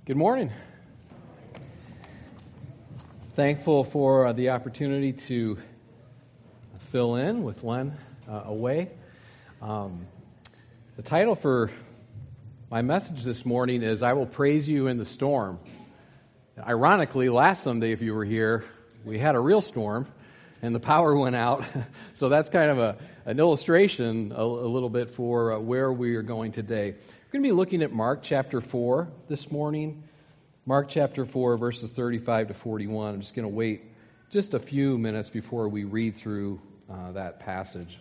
Good morning. Thankful for the opportunity to fill in with Len away. The title for my message this morning is I Will Praise You in the Storm. Ironically, last Sunday, if you were here, we had a real storm and the power went out. So that's kind of an illustration a little bit for where we are going today. We're going to be looking at Mark chapter 4 this morning. Mark chapter 4, verses 35 to 41. I'm just going to wait just a few minutes before we read through that passage.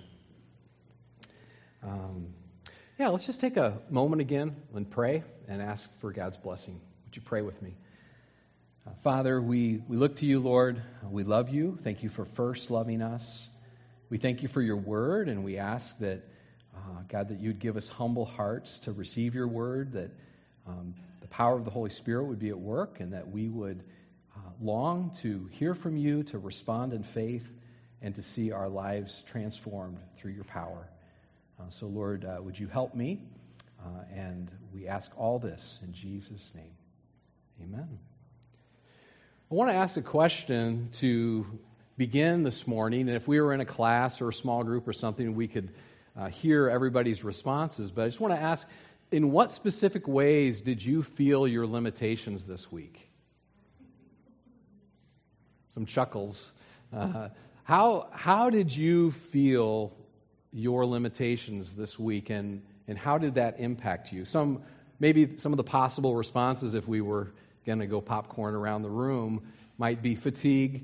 Let's just take a moment again and pray and ask for God's blessing. Would you pray with me? Father, we look to you, Lord. We love you. Thank you for first loving us. We thank you for your word, and we ask that, God, that you'd give us humble hearts to receive your word, that the power of the Holy Spirit would be at work, and that we would long to hear from you, to respond in faith, and to see our lives transformed through your power. So, Lord, would you help me? And we ask all this in Jesus' name. Amen. I want to ask a question to begin this morning, and if we were in a class or a small group or something, we could hear everybody's responses. But I just want to ask, in what specific ways did you feel your limitations this week? Some chuckles. How did you feel your limitations this week, and how did that impact you? Maybe some of the possible responses, if we were going to go popcorn around the room, might be fatigue,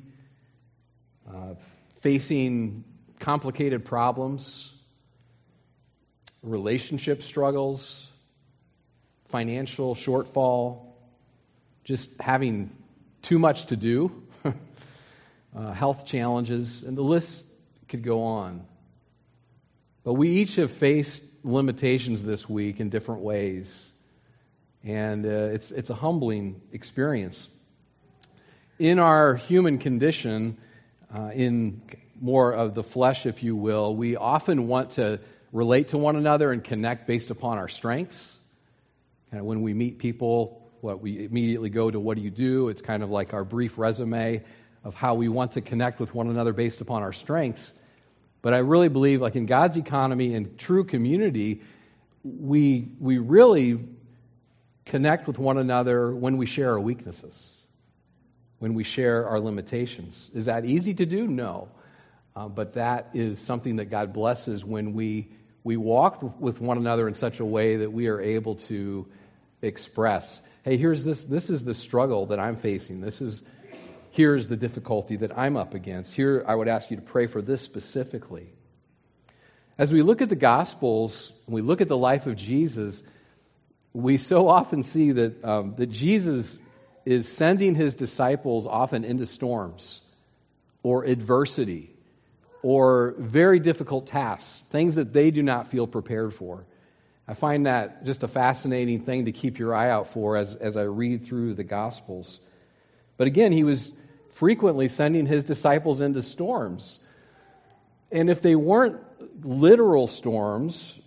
facing complicated problems, relationship struggles, financial shortfall, just having too much to do, health challenges, and the list could go on. But we each have faced limitations this week in different ways, and it's a humbling experience. In our human condition, in more of the flesh, if you will, we often want to relate to one another and connect based upon our strengths. And when we meet people, we immediately go to, what do you do? It's kind of like our brief resume of how we want to connect with one another based upon our strengths. But I really believe, like in God's economy and true community, we really connect with one another when we share our weaknesses, when we share our limitations. Is that easy to do? No. But that is something that God blesses when we walk with one another in such a way that we are able to express, hey, here's this is the struggle that I'm facing. Here's the difficulty that I'm up against. Here, I would ask you to pray for this specifically. As we look at the Gospels, and we look at the life of Jesus, we so often see that Jesus is sending his disciples often into storms or adversity or very difficult tasks, things that they do not feel prepared for. I find that just a fascinating thing to keep your eye out for as I read through the Gospels. But again, he was frequently sending his disciples into storms. And if they weren't literal storms,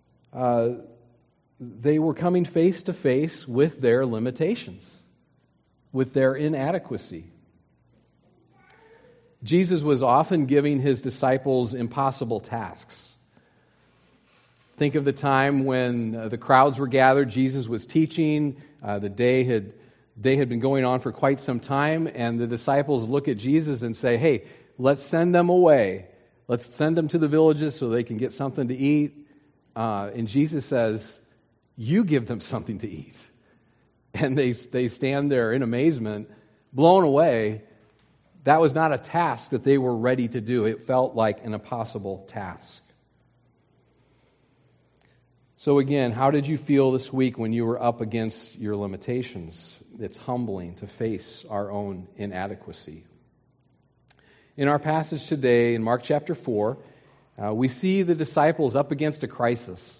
they were coming face to face with their limitations, with their inadequacy. Jesus was often giving his disciples impossible tasks. Think of the time when the crowds were gathered, Jesus was teaching, the day had been going on for quite some time, and the disciples look at Jesus and say, hey, let's send them away. Let's send them to the villages so they can get something to eat. And Jesus says, you give them something to eat. And they stand there in amazement, blown away. That was not a task that they were ready to do. It felt like an impossible task. So again, how did you feel this week when you were up against your limitations? It's humbling to face our own inadequacy. In our passage today, in Mark chapter 4, we see the disciples up against a crisis.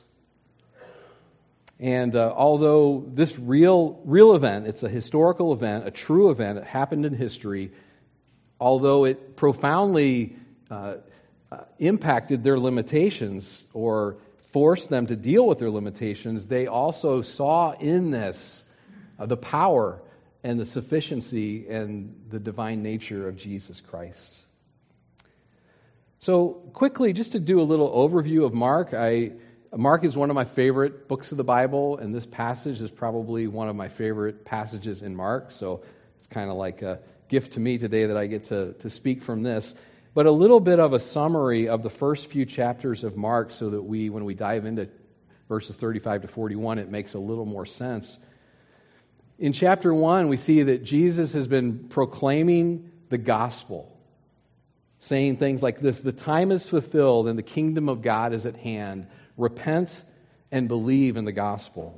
And although this real event, it's a historical event, a true event, it happened in history, although it profoundly impacted their limitations or forced them to deal with their limitations, they also saw in this the power and the sufficiency and the divine nature of Jesus Christ. So quickly, just to do a little overview of Mark, Mark is one of my favorite books of the Bible, and this passage is probably one of my favorite passages in Mark, so it's kind of like a gift to me today that I get to speak from this. But a little bit of a summary of the first few chapters of Mark so that when we dive into verses 35 to 41, it makes a little more sense. In chapter 1, we see that Jesus has been proclaiming the gospel, saying things like this: the time is fulfilled and the kingdom of God is at hand. Repent and believe in the gospel.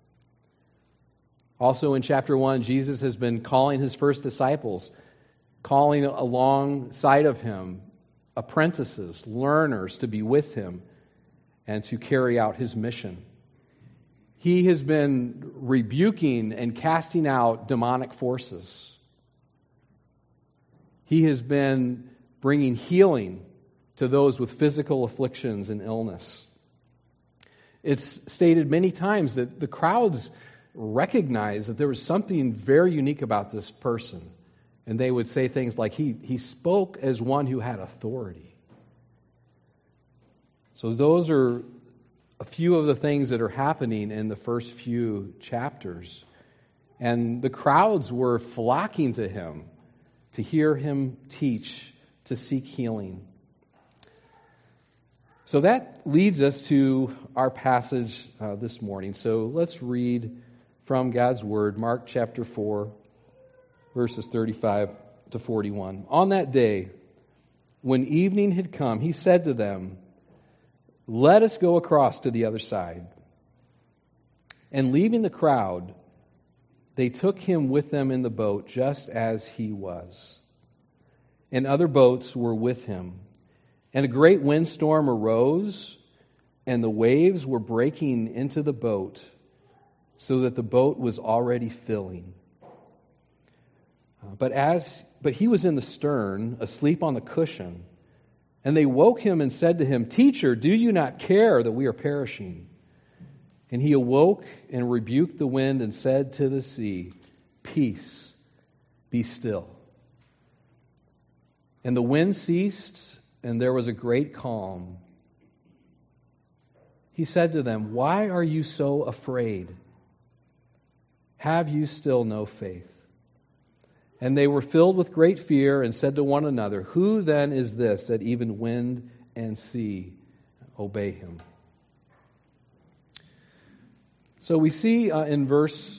Also in chapter 1, Jesus has been calling his first disciples, calling alongside of him apprentices, learners to be with him and to carry out his mission. He has been rebuking and casting out demonic forces. He has been bringing healing to those with physical afflictions and illness. It's stated many times that the crowds recognized that there was something very unique about this person. And they would say things like, he spoke as one who had authority. So those are a few of the things that are happening in the first few chapters. And the crowds were flocking to him to hear him teach, to seek healing. So that leads us to our passage this morning. So let's read from God's Word, Mark chapter 4, verses 35 to 41. On that day, when evening had come, he said to them, "Let us go across to the other side." And leaving the crowd, they took him with them in the boat, just as he was. And other boats were with him. And a great windstorm arose, and the waves were breaking into the boat, so that the boat was already filling. But he was in the stern, asleep on the cushion. And they woke him and said to him, "Teacher, do you not care that we are perishing?" And he awoke and rebuked the wind and said to the sea, "Peace, be still." And the wind ceased, and there was a great calm. He said to them, "Why are you so afraid? Have you still no faith?" And they were filled with great fear and said to one another, "Who then is this that even wind and sea obey him?" So we see in verse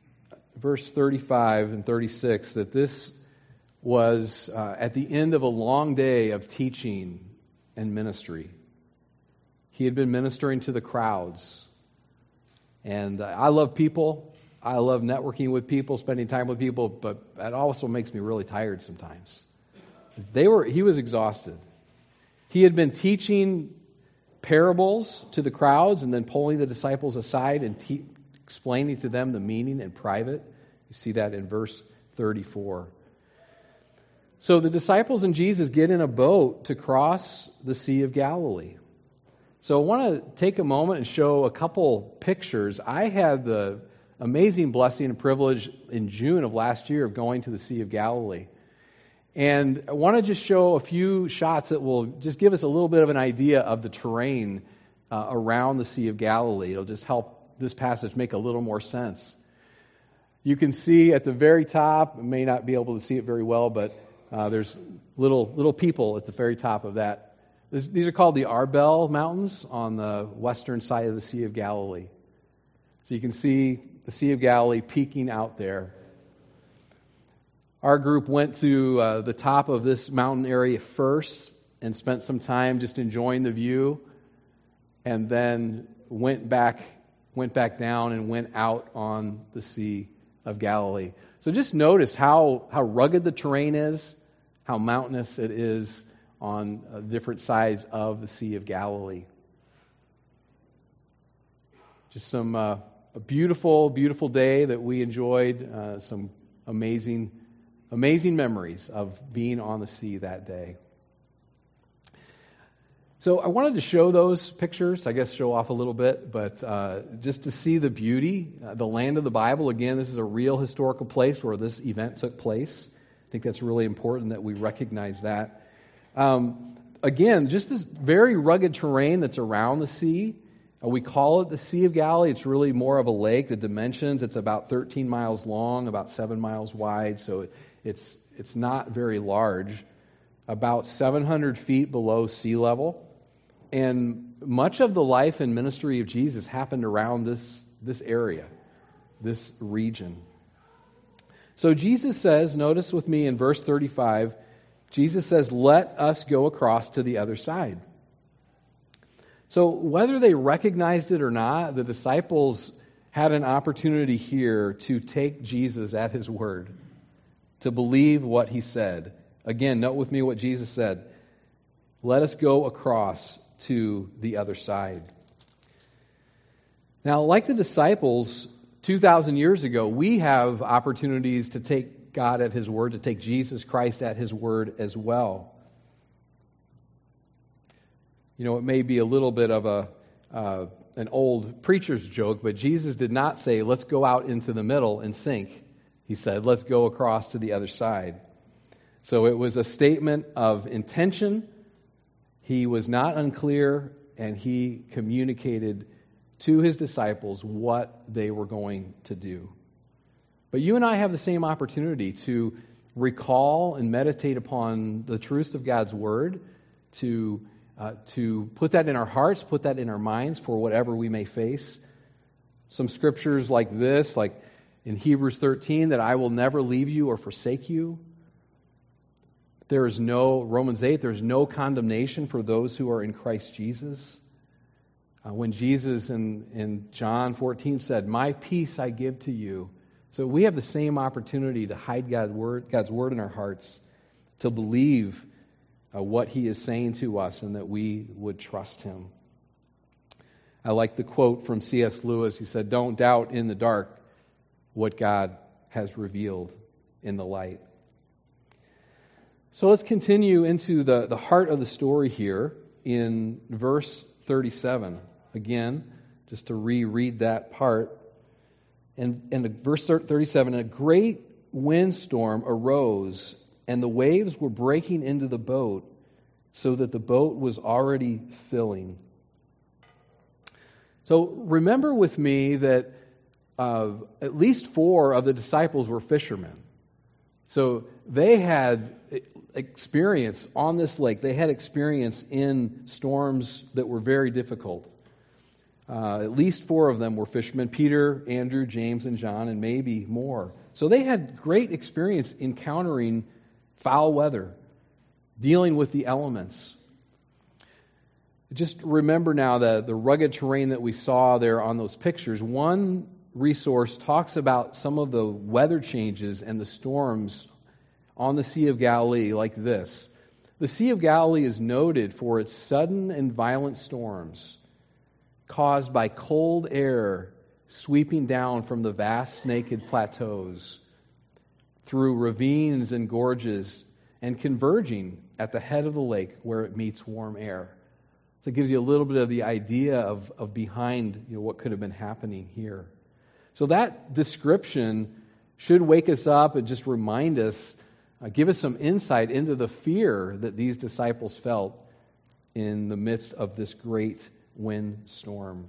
35 and 36 that this was at the end of a long day of teaching and ministry. He had been ministering to the crowds. And I love people. I love networking with people, spending time with people, but that also makes me really tired sometimes. He was exhausted. He had been teaching parables to the crowds and then pulling the disciples aside and explaining to them the meaning in private. You see that in verse 34. So the disciples and Jesus get in a boat to cross the Sea of Galilee. So I want to take a moment and show a couple pictures. I had the amazing blessing and privilege in June of last year of going to the Sea of Galilee. And I want to just show a few shots that will just give us a little bit of an idea of the terrain around the Sea of Galilee. It'll just help this passage make a little more sense. You can see at the very top, you may not be able to see it very well, but there's little people at the very top of that. These are called the Arbel Mountains on the western side of the Sea of Galilee. So you can see the Sea of Galilee peeking out there. Our group went to the top of this mountain area first and spent some time just enjoying the view, and then went back down and went out on the Sea of Galilee. So just notice how rugged the terrain is, how mountainous it is on different sides of the Sea of Galilee. Just some a beautiful, beautiful day that we enjoyed. Some amazing memories of being on the sea that day. So I wanted to show those pictures, I guess show off a little bit, but just to see the beauty, the land of the Bible. Again, this is a real historical place where this event took place. I think that's really important that we recognize that. Again, just this very rugged terrain that's around the sea. We call it the Sea of Galilee. It's really more of a lake. The dimensions, it's about 13 miles long, about 7 miles wide, so it's not very large. About 700 feet below sea level. And much of the life and ministry of Jesus happened around this area, this region. So Jesus says, notice with me in verse 35, Jesus says, "Let us go across to the other side." So whether they recognized it or not, the disciples had an opportunity here to take Jesus at his word, to believe what he said. Again, note with me what Jesus said. Let us go across to the other side. Now, like the disciples 2,000 years ago, we have opportunities to take God at his word, to take Jesus Christ at his word as well. You know, it may be a little bit of an old preacher's joke, but Jesus did not say, let's go out into the middle and sink. He said, let's go across to the other side. So it was a statement of intention. He was not unclear, and he communicated to his disciples what they were going to do. But you and I have the same opportunity to recall and meditate upon the truths of God's word, to put that in our hearts, put that in our minds for whatever we may face. Some scriptures like this, like in Hebrews 13, that I will never leave you or forsake you. There is no, Romans 8, there's no condemnation for those who are in Christ Jesus. When Jesus in John 14 said, "My peace I give to you." So we have the same opportunity to hide God's word in our hearts, to believe what he is saying to us and that we would trust him. I like the quote from C.S. Lewis. He said, "Don't doubt in the dark what God has revealed in the light." So let's continue into the heart of the story here in verse 37. Again, just to reread that part. And verse 37, a great windstorm arose, and the waves were breaking into the boat, so that the boat was already filling. So remember with me that at least 4 of the disciples were fishermen. So they had experience on this lake. They had experience in storms that were very difficult. At least 4 of them were fishermen: Peter, Andrew, James, and John, and maybe more. So they had great experience encountering foul weather, dealing with the elements. Just remember now the rugged terrain that we saw there on those pictures. One resource talks about some of the weather changes and the storms on the Sea of Galilee like this. The Sea of Galilee is noted for its sudden and violent storms caused by cold air sweeping down from the vast naked plateaus through ravines and gorges and converging at the head of the lake where it meets warm air. So it gives you a little bit of the idea of behind what could have been happening here. So that description should wake us up and just remind us, give us some insight into the fear that these disciples felt in the midst of this great windstorm.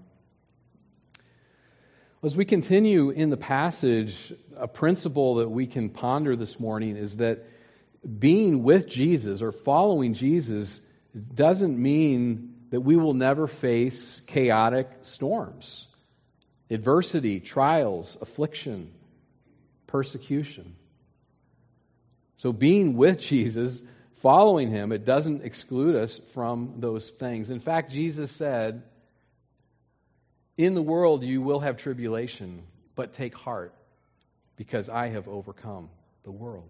As we continue in the passage, a principle that we can ponder this morning is that being with Jesus or following Jesus doesn't mean that we will never face chaotic storms, adversity, trials, affliction, persecution. So being with Jesus, following him, it doesn't exclude us from those things. In fact, Jesus said, "In the world you will have tribulation, but take heart, because I have overcome the world."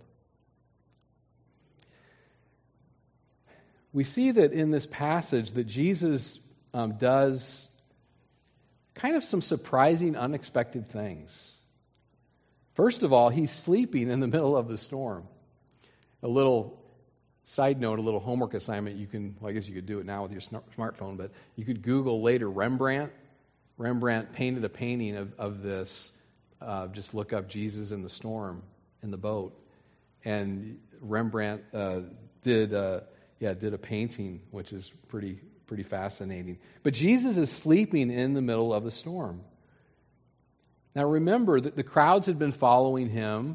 We see that in this passage that Jesus does kind of some surprising, unexpected things. First of all, he's sleeping in the middle of the storm. A little Side note, a little homework assignment. I guess you could do it now with your smartphone, but you could Google later Rembrandt. Rembrandt painted a painting of this. Just look up Jesus in the storm in the boat. And Rembrandt did a painting, which is pretty fascinating. But Jesus is sleeping in the middle of a storm. Now remember that the crowds had been following him.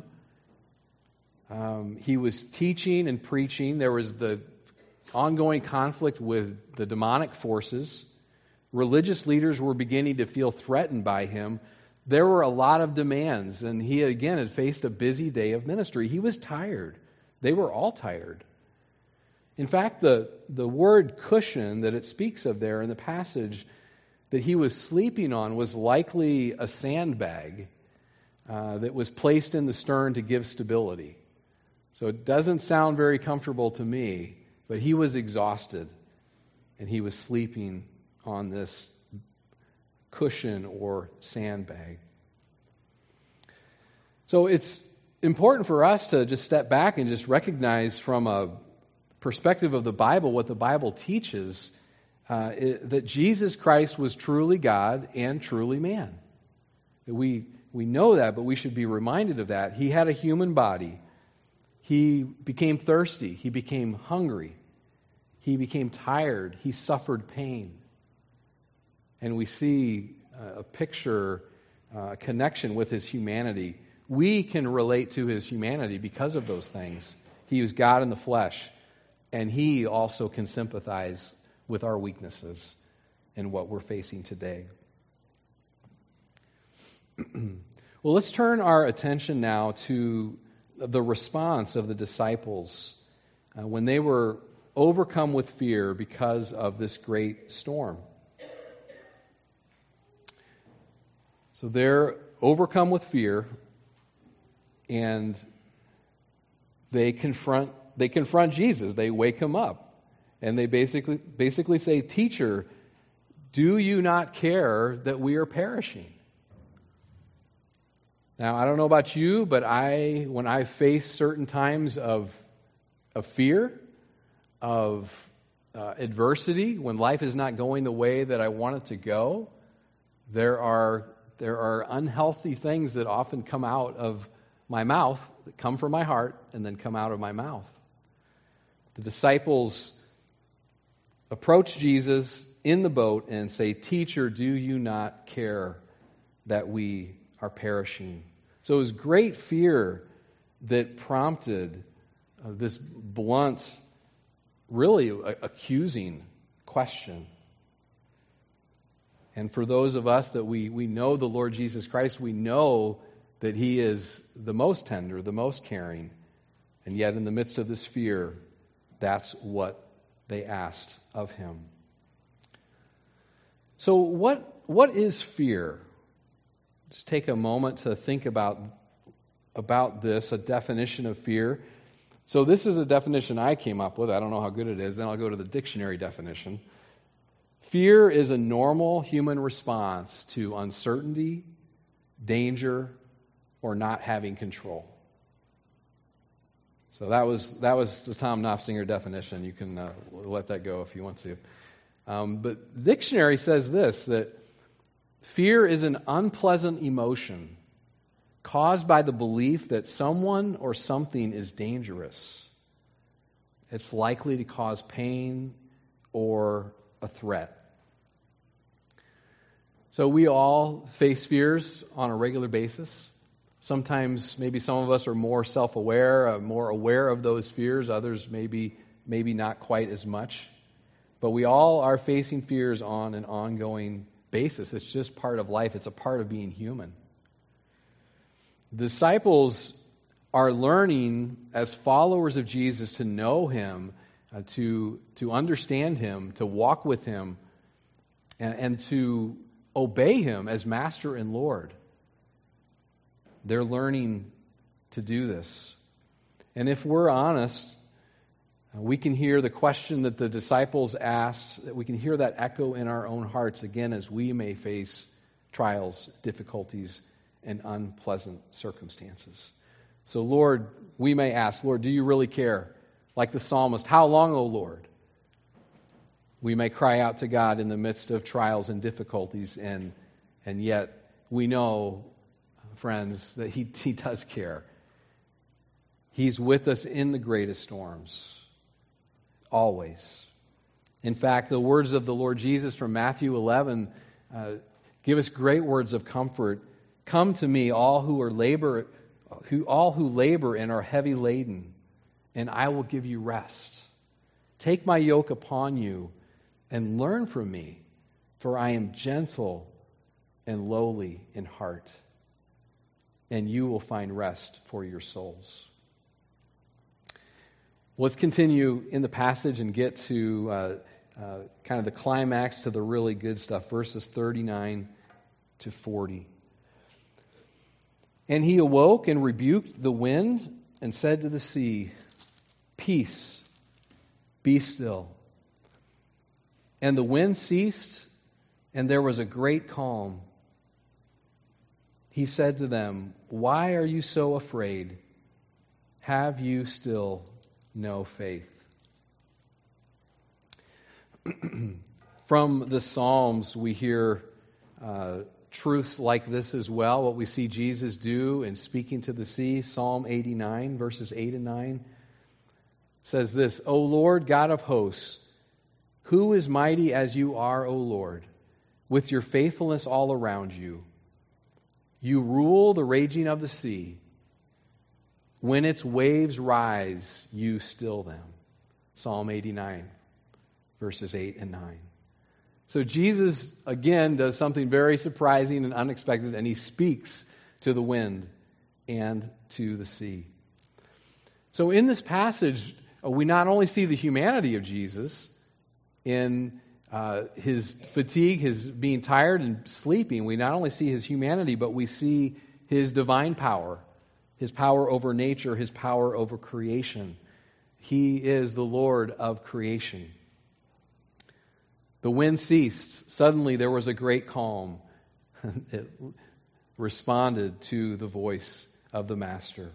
He was teaching and preaching. There was the ongoing conflict with the demonic forces. Religious leaders were beginning to feel threatened by him. There were a lot of demands, and he again had faced a busy day of ministry. He was tired. They were all tired. In fact, the word cushion that it speaks of there in the passage that he was sleeping on was likely a sandbag that was placed in the stern to give stability. So it doesn't sound very comfortable to me, but he was exhausted, and he was sleeping on this cushion or sandbag. So it's important for us to just step back and just recognize from a perspective of the Bible what the Bible teaches, that Jesus Christ was truly God and truly man. We know that, but we should be reminded of that. He had a human body. He became thirsty. He became hungry. He became tired. He suffered pain. And we see a picture, a connection with his humanity. We can relate to his humanity because of those things. He was God in the flesh, and he also can sympathize with our weaknesses and what we're facing today. Well, let's turn our attention now to the response of the disciples when they were overcome with fear because of this great storm. So they're overcome with fear, and they confront Jesus. They wake him up, and they basically say, "Teacher, do you not care that we are perishing?" Now, I don't know about you, but when I face certain times of fear, of adversity, when life is not going the way that I want it to go, there are unhealthy things that often come out of my mouth, that come from my heart, and then come out of my mouth. The disciples approach Jesus in the boat and say, "Teacher, do you not care that we are perishing?" So it was great fear that prompted this blunt, really accusing question. And for those of us that we know the Lord Jesus Christ, we know that he is the most tender, the most caring. And yet in the midst of this fear, that's what they asked of him. So what is fear? Just take a moment to think about this, a definition of fear. So this is a definition I came up with. I don't know how good it is. Then I'll go to the dictionary definition. Fear is a normal human response to uncertainty, danger, or not having control. So that was the Tom Knopfsinger definition. You can let that go if you want to. But the dictionary says this, that fear is an unpleasant emotion caused by the belief that someone or something is dangerous. It's likely to cause pain or a threat. So we all face fears on a regular basis. Sometimes maybe some of us are more self-aware, more aware of those fears. Others maybe not quite as much. But we all are facing fears on an ongoing basis. It's just part of life. It's a part of being human. The disciples are learning as followers of Jesus to know him, to understand him, to walk with him, and to obey him as master and Lord. They're learning to do this. And if we're honest, we can hear the question that the disciples asked, that we can hear that echo in our own hearts again as we may face trials, difficulties, and unpleasant circumstances. So Lord, we may ask, Lord, do you really care Like the psalmist, how long, O Lord? We may cry out to God in the midst of trials and difficulties, and yet we know, friends, that He does care. He's with us in the greatest storms, always. In fact, the words of the Lord Jesus from Matthew 11 give us great words of comfort. Come to me, all who labor and are heavy laden, and I will give you rest. Take my yoke upon you and learn from me, for I am gentle and lowly in heart, and you will find rest for your souls. Let's continue in the passage and get to kind of the climax to the really good stuff, verses 39 to 40. And he awoke and rebuked the wind and said to the sea, Peace, be still. And the wind ceased, and there was a great calm. He said to them, Why are you so afraid? Have you still no faith? From the Psalms, we hear truths like this as well. What we see Jesus do in speaking to the sea. Psalm 89, verses 8 and 9 says this, O Lord, God of hosts, who is mighty as you are, O Lord, with your faithfulness all around you? You rule the raging of the sea. When its waves rise, you still them. Psalm 89, verses 8 and 9. So Jesus, again, does something very surprising and unexpected, and he speaks to the wind and to the sea. So in this passage, we not only see the humanity of Jesus in his fatigue, his being tired and sleeping. We not only see his humanity, but we see his divine power, his power over nature, his power over creation. He is the Lord of creation. The wind ceased. Suddenly there was a great calm. It responded to the voice of the Master.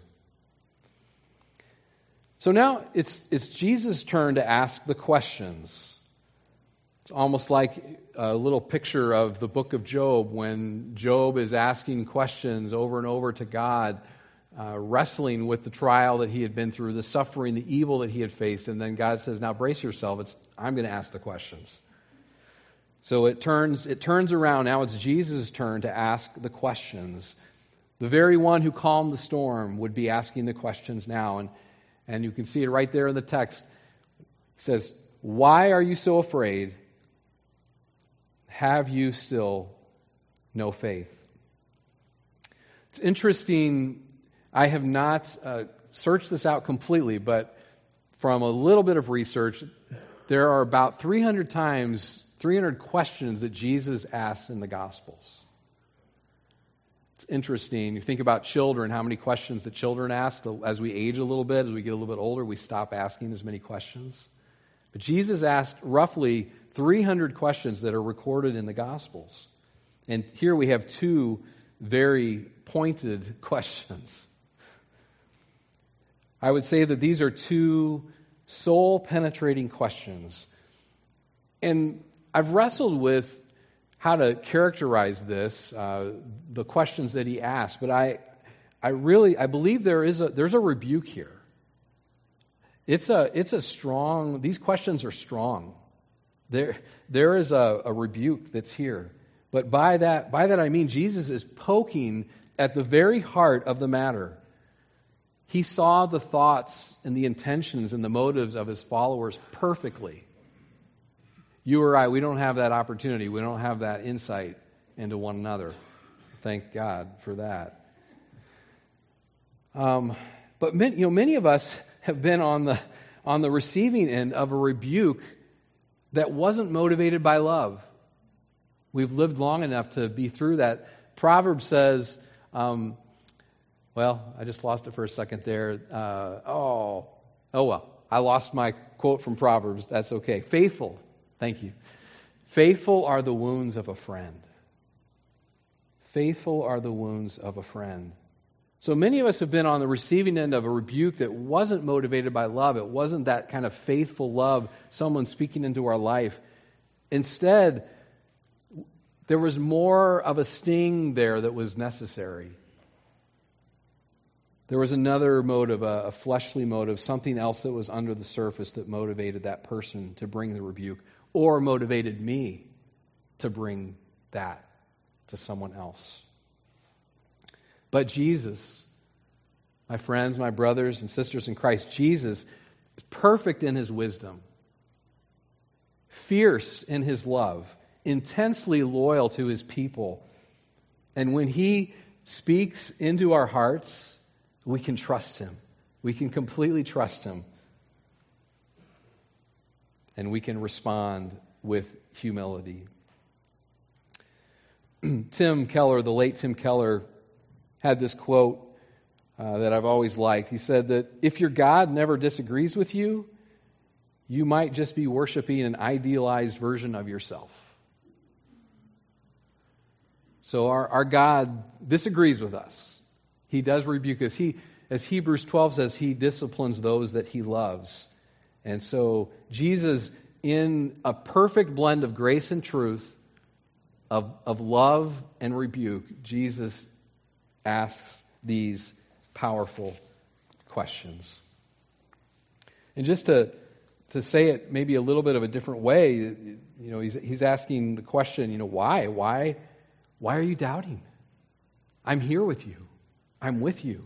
So now it's Jesus' turn to ask the questions. It's almost like a little picture of the book of Job when Job is asking questions over and over to God, wrestling with the trial that he had been through, the suffering, the evil that he had faced, and then God says, now brace yourself, I'm going to ask the questions. So it turns around. Now it's Jesus' turn to ask the questions. The very one who calmed the storm would be asking the questions now. And you can see it right there in the text. It says, Why are you so afraid? Have you still no faith? It's interesting. I have not searched this out completely, but from a little bit of research, there are about 300 questions that Jesus asks in the Gospels. It's interesting. You think about children, how many questions that children ask. As we age a little bit, as we get a little bit older, we stop asking as many questions. But Jesus asked roughly 300 questions that are recorded in the Gospels. And here we have two very pointed questions. I would say that these are two soul-penetrating questions. And I've wrestled with how to characterize this, the questions that he asked, but I believe there's a rebuke here. It's a strong. These questions are strong. There is a rebuke that's here, but by that I mean Jesus is poking at the very heart of the matter. He saw the thoughts and the intentions and the motives of his followers perfectly. You or I, we don't have that opportunity. We don't have that insight into one another. Thank God for that. But many of us have been on the receiving end of a rebuke that wasn't motivated by love. We've lived long enough to be through that. Proverbs says, I just lost it for a second there. Oh well, I lost my quote from Proverbs. That's okay. Faithful. Thank you. Faithful are the wounds of a friend. Faithful are the wounds of a friend. So many of us have been on the receiving end of a rebuke that wasn't motivated by love. It wasn't that kind of faithful love, someone speaking into our life. Instead, there was more of a sting there that was necessary. There was another motive, a fleshly motive, something else that was under the surface that motivated that person to bring the rebuke, or motivated me to bring that to someone else. But Jesus, my friends, my brothers and sisters in Christ, Jesus is perfect in his wisdom, fierce in his love, intensely loyal to his people. And when he speaks into our hearts, we can trust him. We can completely trust him. And we can respond with humility. Tim Keller, the late Tim Keller, had this quote that I've always liked. He said that if your God never disagrees with you, you might just be worshiping an idealized version of yourself. So our God disagrees with us. He does rebuke us. As Hebrews 12 says, he disciplines those that he loves. And so Jesus, in a perfect blend of grace and truth, of love and rebuke, Jesus asks these powerful questions. And just to say it maybe a little bit of a different way, he's asking the question, why? Why are you doubting? I'm here with you. I'm with you.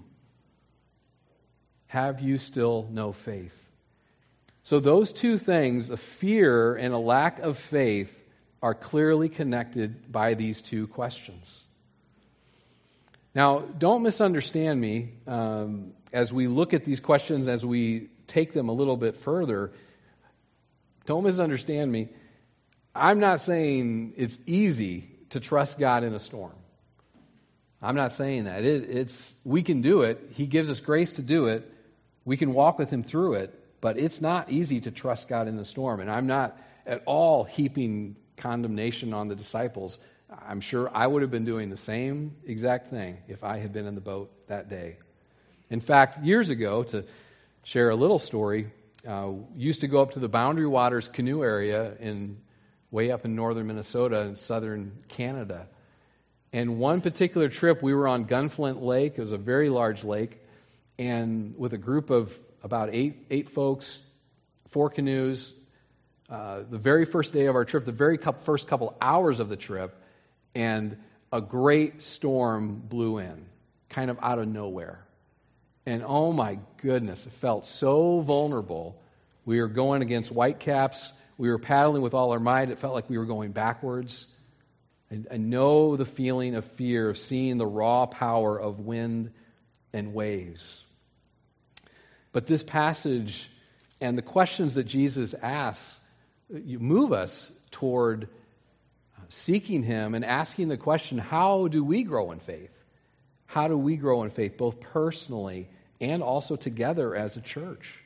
Have you still no faith? So those two things, a fear and a lack of faith, are clearly connected by these two questions. Now, don't misunderstand me as we look at these questions, as we take them a little bit further. Don't misunderstand me. I'm not saying it's easy to trust God in a storm. I'm not saying that. We can do it. He gives us grace to do it. We can walk with him through it, but it's not easy to trust God in the storm. And I'm not at all heaping condemnation on the disciples. I'm sure I would have been doing the same exact thing if I had been in the boat that day. In fact, years ago, to share a little story, used to go up to the Boundary Waters canoe area way up in northern Minnesota and southern Canada. And one particular trip, we were on Gunflint Lake. It was a very large lake. And with a group of about eight folks, 4 canoes, the very first day of our trip, the very first couple hours of the trip, and a great storm blew in, kind of out of nowhere. And oh my goodness, it felt so vulnerable. We were going against whitecaps. We were paddling with all our might. It felt like we were going backwards. I know the feeling of fear of seeing the raw power of wind and waves. But this passage and the questions that Jesus asks move us toward seeking him and asking the question, how do we grow in faith? How do we grow in faith, both personally and also together as a church?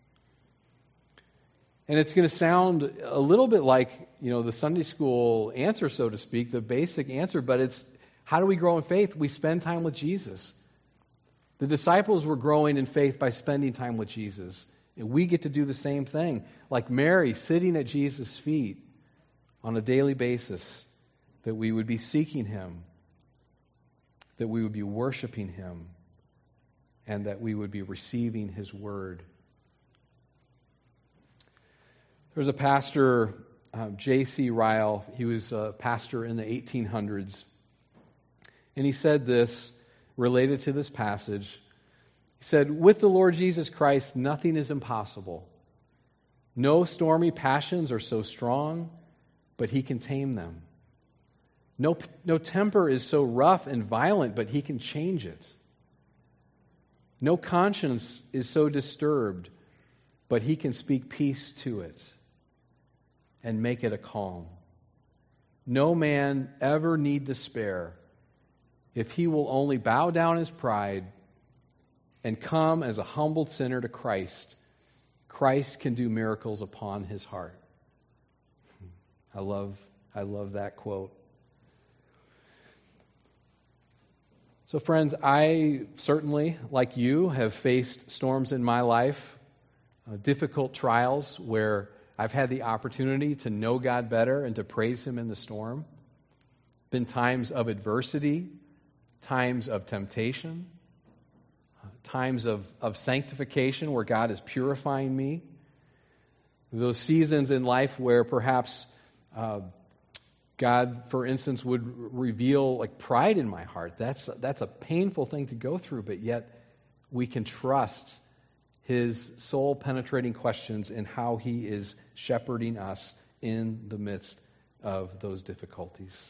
And it's going to sound a little bit like, the Sunday school answer, so to speak, the basic answer, but it's how do we grow in faith? We spend time with Jesus. The disciples were growing in faith by spending time with Jesus. And we get to do the same thing, like Mary sitting at Jesus' feet on a daily basis, that we would be seeking him, that we would be worshiping him, and that we would be receiving his word. There was a pastor, J.C. Ryle. He was a pastor in the 1800s. And he said this, related to this passage. He said, with the Lord Jesus Christ, nothing is impossible. No stormy passions are so strong, but he can tame them. No temper is so rough and violent, but he can change it. No conscience is so disturbed, but he can speak peace to it and make it a calm. No man ever need despair if he will only bow down his pride and come as a humbled sinner to Christ. Christ can do miracles upon his heart. I love that quote. So friends, I certainly, like you, have faced storms in my life, difficult trials where I've had the opportunity to know God better and to praise Him in the storm. Been times of adversity, times of temptation, times of sanctification where God is purifying me. Those seasons in life where perhaps God, for instance, would reveal like pride in my heart. That's a painful thing to go through, but yet we can trust His soul-penetrating questions in how He is shepherding us in the midst of those difficulties.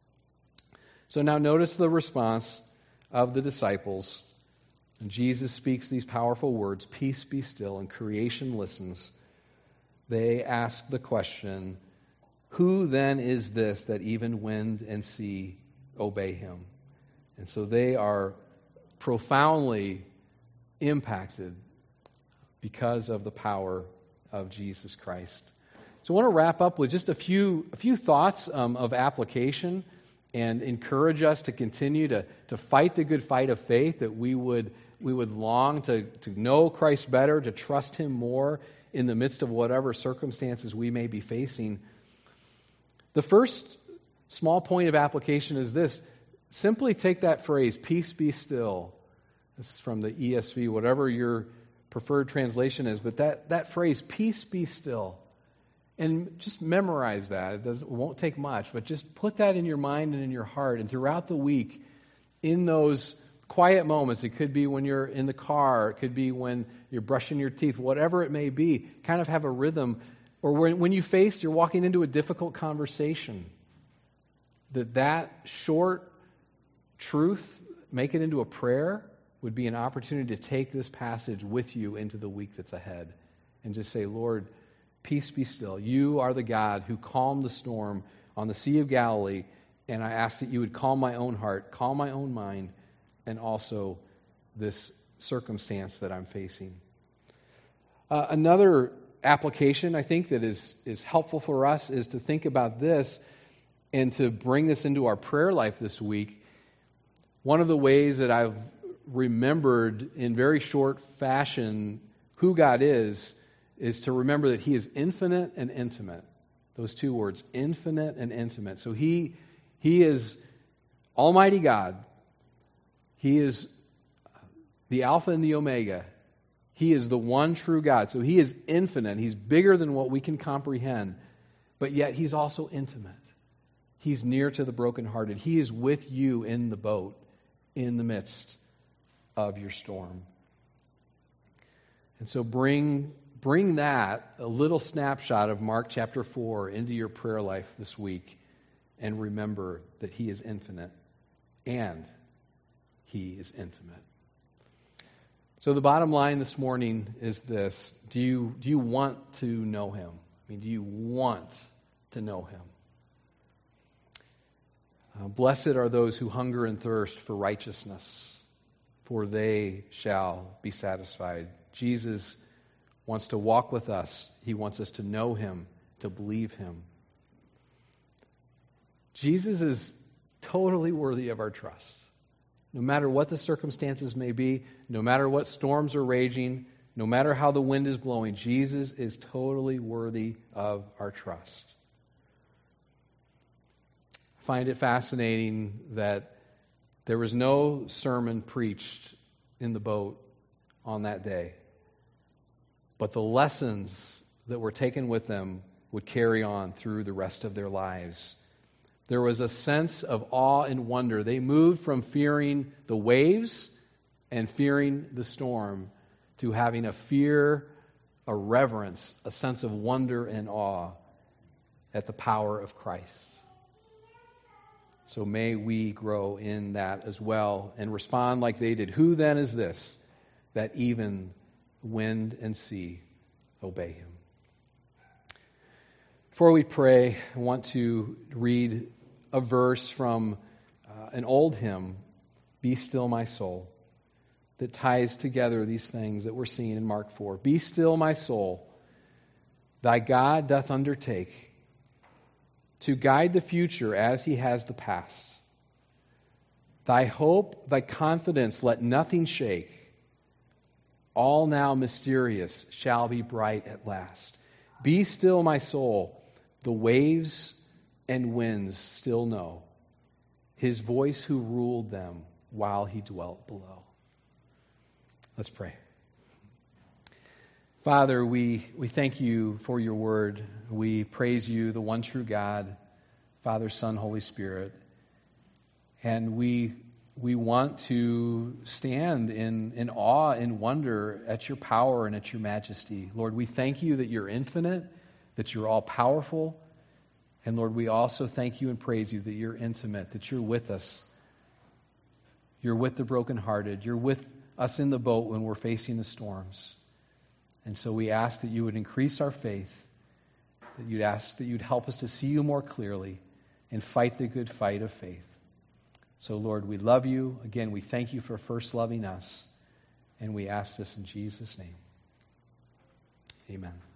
So now notice the response of the disciples. And Jesus speaks these powerful words, "Peace be still," and creation listens. They ask the question, "Who then is this that even wind and sea obey Him?" And so they are profoundly impacted because of the power of Jesus Christ. So I want to wrap up with just a few thoughts of application and encourage us to continue to fight the good fight of faith, that we would long to know Christ better, to trust Him more in the midst of whatever circumstances we may be facing. The first small point of application is this: simply take that phrase, "Peace be still." This is from the ESV, whatever your preferred translation is, but that phrase, "Peace be still," and just memorize that. It won't take much, but just put that in your mind and in your heart, and throughout the week, in those quiet moments, it could be when you're in the car, it could be when you're brushing your teeth, whatever it may be, kind of have a rhythm. Or when you're walking into a difficult conversation, that short truth, make it into a prayer, would be an opportunity to take this passage with you into the week that's ahead and just say, "Lord, peace be still. You are the God who calmed the storm on the Sea of Galilee, and I ask that you would calm my own heart, calm my own mind, and also this circumstance that I'm facing." Another application, I think, that is helpful for us is to think about this and to bring this into our prayer life this week. One of the ways that I've remembered in very short fashion who God is to remember that He is infinite and intimate. Those two words, infinite and intimate. So He is Almighty God. He is the Alpha and the Omega. He is the one true God. So He is infinite. He's bigger than what we can comprehend. But yet He's also intimate. He's near to the brokenhearted. He is with you in the boat, in the midst of your storm. And so bring that, a little snapshot of Mark chapter 4, into your prayer life this week, and remember that He is infinite and He is intimate. So the bottom line this morning is this: do you want to know Him? I mean, do you want to know Him? Blessed are those who hunger and thirst for righteousness, for they shall be satisfied. Jesus wants to walk with us. He wants us to know Him, to believe Him. Jesus is totally worthy of our trust. No matter what the circumstances may be, no matter what storms are raging, no matter how the wind is blowing, Jesus is totally worthy of our trust. I find it fascinating that there was no sermon preached in the boat on that day, but the lessons that were taken with them would carry on through the rest of their lives. There was a sense of awe and wonder. They moved from fearing the waves and fearing the storm to having a fear, a reverence, a sense of wonder and awe at the power of Christ. So may we grow in that as well and respond like they did. Who then is this that even wind and sea obey Him? Before we pray, I want to read a verse from an old hymn, "Be Still My Soul," that ties together these things that we're seeing in Mark 4. "Be still, my soul, thy God doth undertake to guide the future as He has the past. Thy hope, thy confidence, let nothing shake. All now mysterious shall be bright at last. Be still, my soul. The waves and winds still know his voice who ruled them while he dwelt below. Let's pray. Father, we thank you for your word. We praise you, the one true God, Father, Son, Holy Spirit. And we want to stand in awe and wonder at your power and at your majesty. Lord, we thank you that you're infinite, that you're all-powerful. And Lord, we also thank you and praise you that you're intimate, that you're with us. You're with the brokenhearted. You're with us in the boat when we're facing the storms. And so we ask that you would increase our faith, that you'd help us to see you more clearly and fight the good fight of faith. So, Lord, we love you. Again, we thank you for first loving us. And we ask this in Jesus' name. Amen.